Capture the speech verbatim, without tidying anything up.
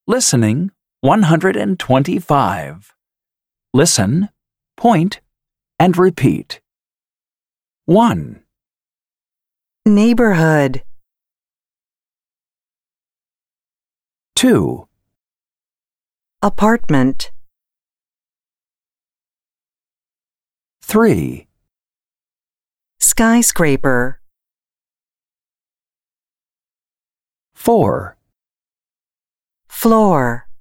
Listening one hundred twenty-five. Listen, point, and repeat. one. Neighborhood. two. Apartment. three. Skyscraper. four. Floor.